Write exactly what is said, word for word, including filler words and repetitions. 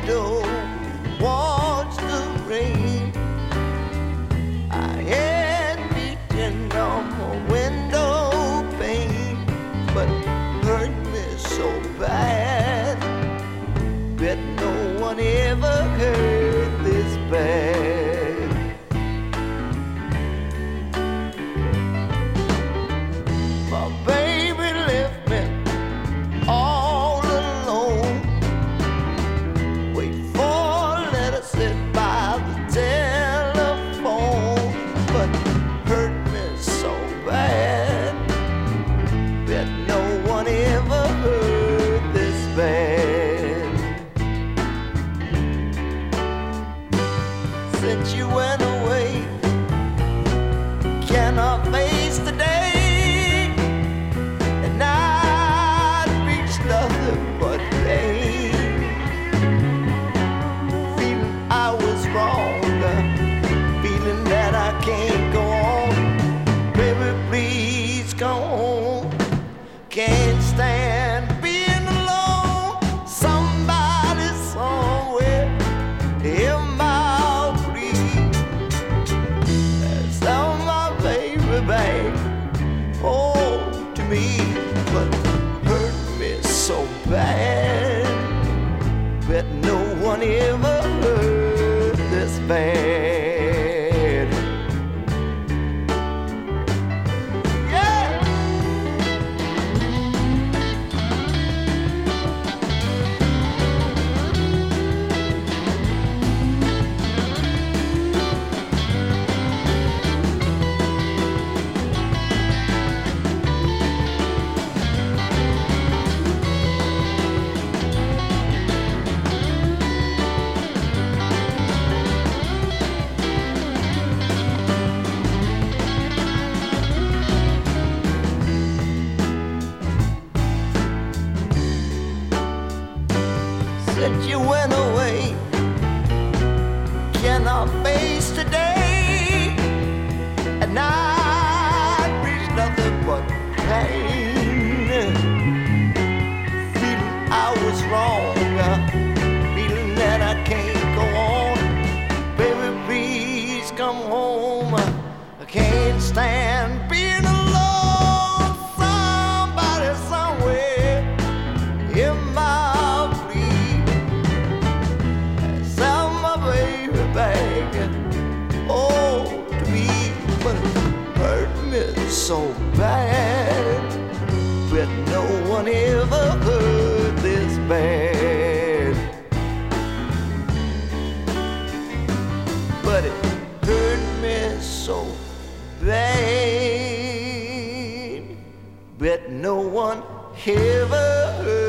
window, watch the rain. I had beaten on my window pane, but hurt me so bad that no one ever heard this bad. My baby left me all alone. Wait for a letter, sit by the telephone, but hurt me so bad that no one ever heard this bad. Since you went away, cannot face the day, and I reached nothing but pain. Feeling I was wrong, feeling that I can't go on. Baby, please come home. Can't stand being alone. Somebody somewhere hear my plea. Sell my baby back home to me, but hurt me so bad that no one ever heard this bad. Yeah. Since you went away, cannot face today, and I reach nothing but pain. Feeling I was wrong, feeling that I can't go on. Baby, please come home. I can't stand being alone. Somebody somewhere in my bag, oh, to me, but it hurt me so bad that no one ever heard this bad. But it hurt me so bad that no one ever heard